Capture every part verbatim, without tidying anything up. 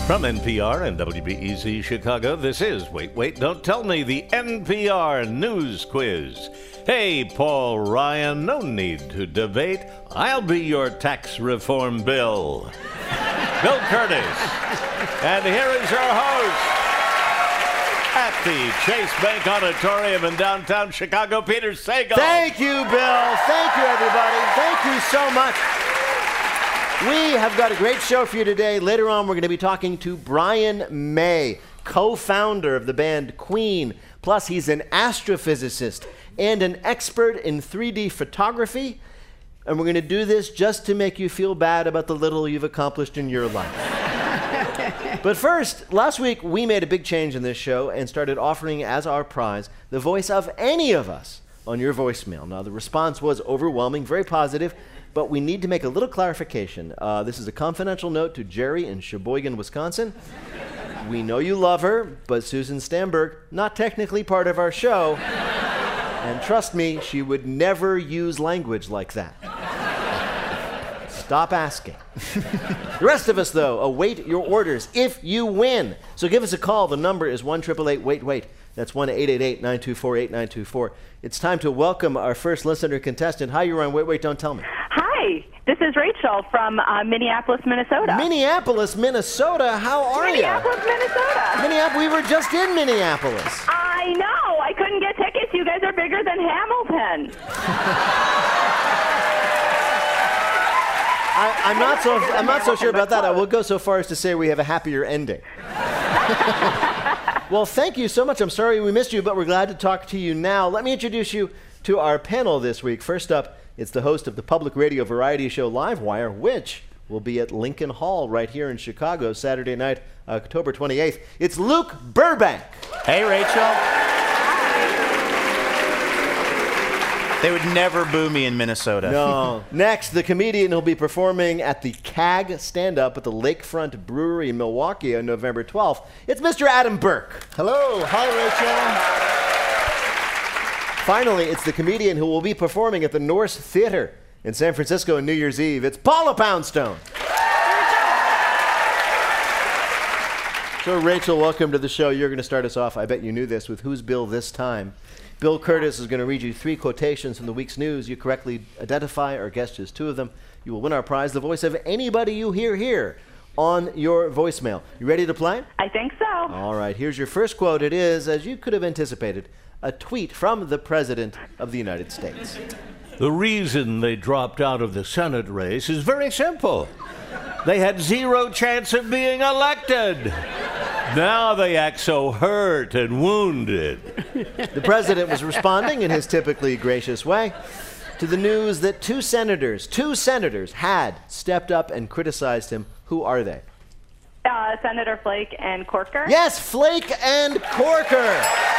From N P R and W B E Z Chicago, this is Wait, Wait, Don't Tell Me, the N P R News Quiz. Hey, Paul Ryan, no need to debate. I'll be your tax reform bill. Bill Curtis. And here is your host at the Chase Bank Auditorium in downtown Chicago, Peter Sagal. Thank you, Bill. Thank you, everybody. Thank you so much. We have got a great show for you today. Later on, we're going to be talking to Brian May, co-founder of the band Queen. Plus, he's an astrophysicist and an expert in three D photography. And we're going to do this just to make you feel bad about the little you've accomplished in your life. But first, last week, we made a big change in this show and started offering as our prize the voice of any of us on your voicemail. Now, the response was overwhelming, very positive. But we need to make a little clarification. Uh, this is a confidential note to Jerry in Sheboygan, Wisconsin. We know you love her, but Susan Stamberg, not technically part of our show. And trust me, she would never use language like that. Stop asking. The rest of us, though, await your orders if you win. So give us a call. The number is one eight eight eight, wait, wait. That's one eight eight eight, nine two four, eight nine two four. It's time to welcome our first listener contestant. Hi, you're on Wait, Wait, Don't Tell Me. Hi, this is Rachel from uh, Minneapolis, Minnesota. Minneapolis, Minnesota. How are you? Minneapolis, Minnesota. Minneapolis. We were just in Minneapolis. I know. I couldn't get tickets. You guys are bigger than Hamilton. I, I'm not so. I'm not so sure about that. I will go so far as to say we have a happier ending. Well, thank you so much. I'm sorry we missed you, but we're glad to talk to you now. Let me introduce you to our panel this week. First up, it's the host of the public radio variety show Livewire, which will be at Lincoln Hall right here in Chicago Saturday night, October twenty-eighth. It's Luke Burbank. Hey, Rachel. They would never boo me in Minnesota. No. Next, the comedian who'll be performing at the C A G stand-up at the Lakefront Brewery in Milwaukee on November twelfth. It's Mister Adam Burke. Hello. Hi, Rachel. Finally, it's the comedian who will be performing at the Norse Theater in San Francisco on New Year's Eve. It's Paula Poundstone. So, Rachel, welcome to the show. You're going to start us off, I bet you knew this, with Who's Bill This Time? Bill Curtis is going to read you three quotations from the week's news. You correctly identify or guess just two of them. You will win our prize, the voice of anybody you hear here on your voicemail. You ready to play? I think so. All right, here's your first quote. It is, as you could have anticipated, a tweet from the President of the United States. The reason they dropped out of the Senate race is very simple. They had zero chance of being elected. Now they act so hurt and wounded. The president was responding in his typically gracious way to the news that two senators, two senators had stepped up and criticized him. Who are they? Uh, Senator Flake and Corker. Yes, Flake and Corker.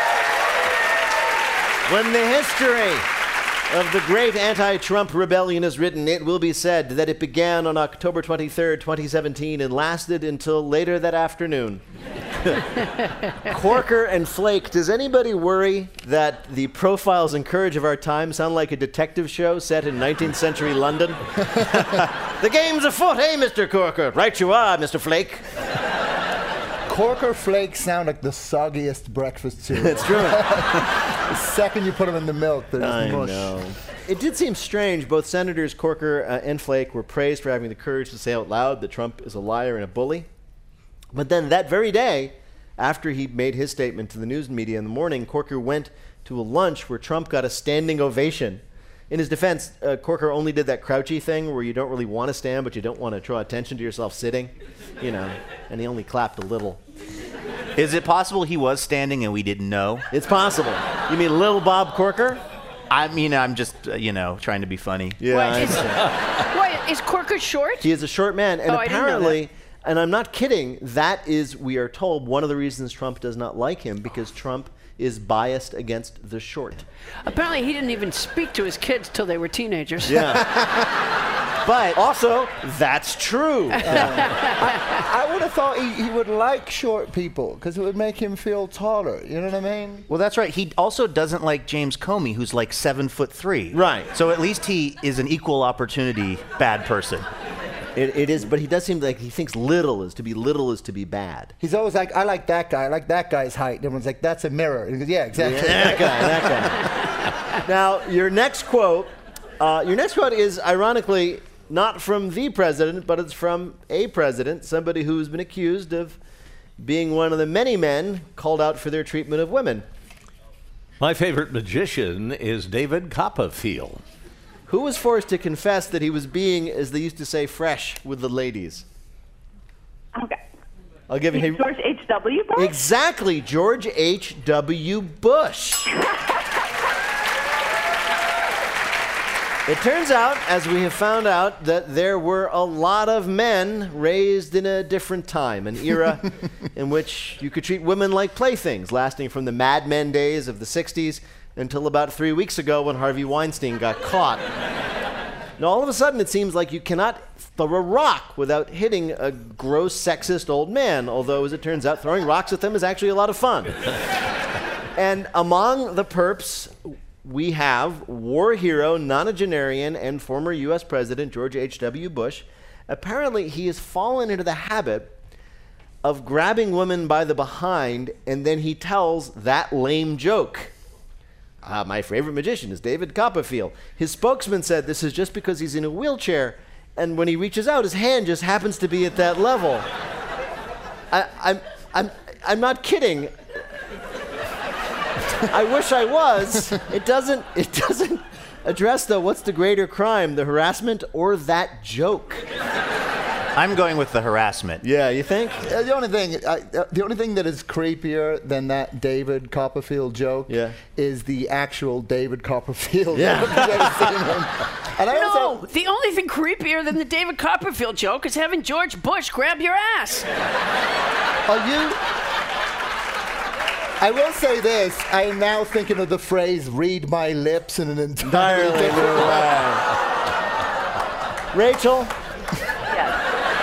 When the history of the great anti-Trump rebellion is written, it will be said that it began on October twenty-third, twenty seventeen, and lasted until later that afternoon. Corker and Flake. Does anybody worry that the profiles and courage of our time sound like a detective show set in nineteenth century London? The game's afoot, eh, Mister Corker? Right you are, Mister Flake. Corker Flakes sound like the soggiest breakfast cereal. It's true. The second you put them in the milk, they're just I mush. know. It did seem strange. Both Senators Corker uh, and Flake were praised for having the courage to say out loud that Trump is a liar and a bully. But then that very day, after he made his statement to the news media in the morning, Corker went to a lunch where Trump got a standing ovation. In his defense, uh, Corker only did that crouchy thing where you don't really want to stand, but you don't want to draw attention to yourself sitting, you know, and he only clapped a little. Is it possible he was standing and we didn't know? It's possible. You mean Little Bob Corker? I mean, I'm just, uh, you know, trying to be funny. Yeah. What, I is, understand. what, is Corker short? He is a short man, and Oh, I didn't know apparently, and I'm not kidding, that is, we are told, one of the reasons Trump does not like him, because Trump is biased against the short. Apparently, he didn't even speak to his kids till they were teenagers. Yeah. But also, that's true. Uh, I, I would have thought he, he would like short people because it would make him feel taller. You know what I mean? Well, that's right. He also doesn't like James Comey, who's like seven foot three. Right. So at least he is an equal opportunity bad person. It, it is, but he does seem like he thinks little is to be little is to be bad. He's always like, I like that guy. I like that guy's height. And everyone's like, that's a mirror. And he goes, yeah, exactly. Yeah, that guy, that guy. Now, your next quote, uh, your next quote is ironically not from the president, but it's from a president, somebody who's been accused of being one of the many men called out for their treatment of women. My favorite magician is David Copperfield. Who was forced to confess that he was being, as they used to say, fresh with the ladies? Okay. I'll give you. George H W. Bush? Exactly, George H W. Bush. It turns out, as we have found out, that there were a lot of men raised in a different time, an era in which you could treat women like playthings, lasting from the Mad Men days of the sixties until about three weeks ago when Harvey Weinstein got caught. Now, all of a sudden, it seems like you cannot throw a rock without hitting a gross, sexist old man, although, as it turns out, throwing rocks at them is actually a lot of fun. And among the perps, we have war hero, nonagenarian, and former U S President George H W. Bush. Apparently, he has fallen into the habit of grabbing women by the behind, and then he tells that lame joke. Uh, my favorite magician is David Copperfield. His spokesman said this is just because he's in a wheelchair, and when he reaches out, his hand just happens to be at that level. I, I'm, I'm, I'm not kidding. I wish I was. It doesn't. It doesn't address though. What's the greater crime, the harassment or that joke? I'm going with the harassment. Yeah, you think? Uh, the only thing, uh, uh, the only thing that is creepier than that David Copperfield joke Yeah. is the actual David Copperfield. Yeah. And I No, also, the only thing creepier than the David Copperfield joke is having George Bush grab your ass. are you? I will say this. I am now thinking of the phrase "read my lips" in an entirely Entirely different new way. way. Rachel. Yes.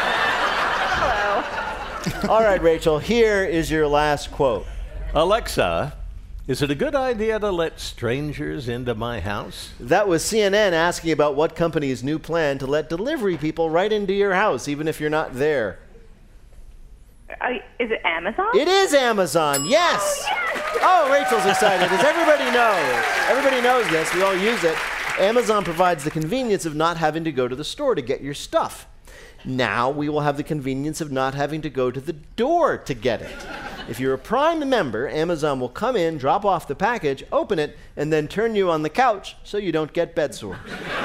Hello. All right, Rachel. Here is your last quote. Alexa, is it a good idea to let strangers into my house? That was C N N asking about what company's new plan to let delivery people right into your house, even if you're not there. I, is it Amazon? It is Amazon, yes! Oh, Rachel's excited, as everybody knows. Everybody knows this, we all use it. Amazon provides the convenience of not having to go to the store to get your stuff. Now we will have the convenience of not having to go to the door to get it. If you're a Prime member, Amazon will come in, drop off the package, open it, and then turn you on the couch so you don't get bed sores.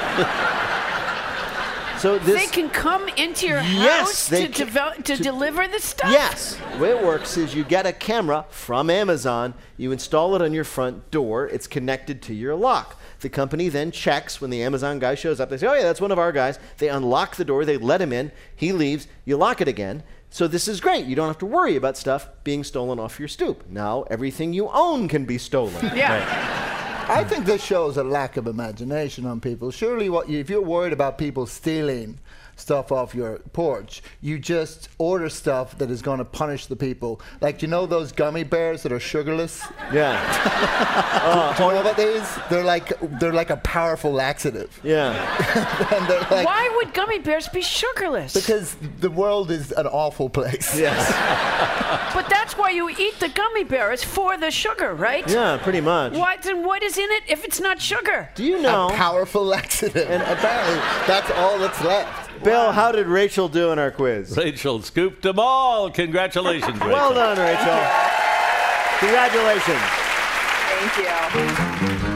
So this, They can come into your Yes, house they to, can- develop, to, to- deliver the stuff? Yes. The way it works is you get a camera from Amazon, you install it on your front door, it's connected to your lock. The company then checks when the Amazon guy shows up. They say, oh yeah, that's one of our guys. They unlock the door, they let him in, he leaves, you lock it again. So this is great. You don't have to worry about stuff being stolen off your stoop. Now everything you own can be stolen. Yeah. I think this shows a lack of imagination on people. Surely, what you, if you're worried about people stealing stuff off your porch, you just order stuff that is going to punish the people. Like, you know those gummy bears that are sugarless? Yeah. Do you know about these? They're like they're like a powerful laxative. Yeah. And they're like, Why would gummy bears be sugarless? because the world is an awful place. Yes. But that's why you eat the gummy bear. It's for the sugar, right? Yeah, pretty much. What, then what is in it if it's not sugar? Do you know, A powerful laxative. And apparently, that's all that's left. Bill, how did Rachel do in our quiz? Rachel scooped them all. Congratulations, Rachel. Well done, Rachel. Congratulations. Thank you.